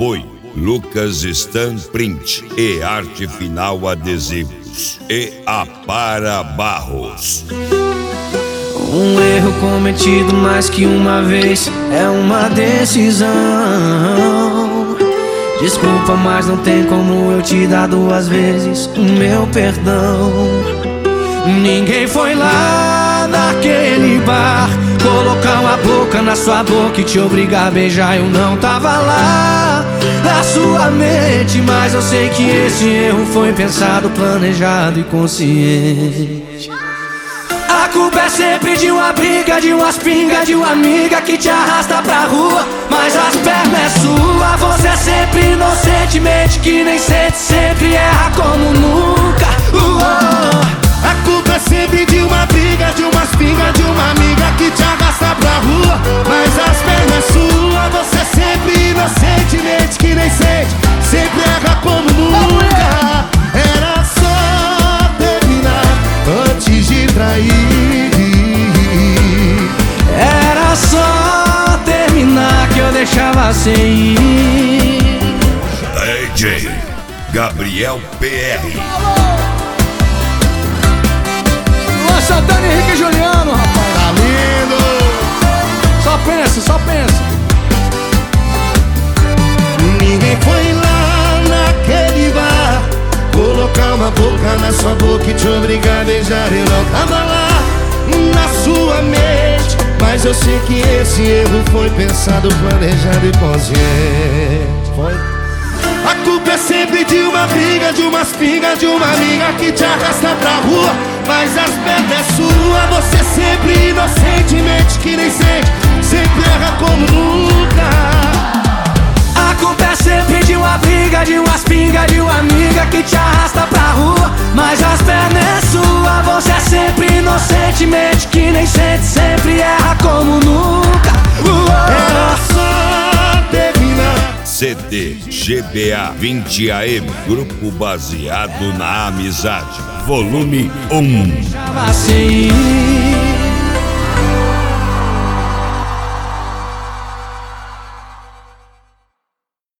Apoio Lucas Stan Print e Arte Final Adesivos e Apara Barros. Um erro cometido mais que uma vez é uma decisão. Desculpa, mas não tem como eu te dar duas vezes o meu perdão. Ninguém foi lá naquele bar colocar uma boca na sua boca e te obrigar a beijar. Eu não tava lá na sua mente, mas eu sei que esse erro foi pensado, planejado e consciente. A culpa é sempre de uma briga, de umas pingas, de uma amiga que te arrasta pra rua, mas as pernas é sua. Você é sempre inocentemente que nem sente, sempre erra como nunca. A culpa é sempre de uma briga, de umas pingas, de uma amiga que te arrasta pra rua, mas as pernas é sua. Você é sempre inocentemente que nem sente, sempre erra como nunca. Era só terminar antes de trair. Era só terminar que eu deixava sem ir. DJ Gabriel PR. Santana, Henrique e Juliano, rapaz. Tá lindo. Só pensa, só pensa. Ninguém foi lá naquele bar colocar uma boca na sua boca e te obrigar a beijar. Eu não tava lá na sua mente, mas eu sei que esse erro foi pensado, planejado e consciente. Foi. A culpa é sempre de uma briga, de umas pingas, de uma amiga que te arrasta pra rua, mas as pernas é sua. Você é sempre inocentemente que nem sente, sempre erra como nunca. A culpa é sempre de uma briga, de umas pingas, de uma amiga que te arrasta pra rua, mas as pernas é sua. Você é sempre inocentemente que nem sente, sempre erra como nunca. Era só terminar. CD GBA 20 AM, grupo baseado na amizade, volume 1. Deixava sem ir.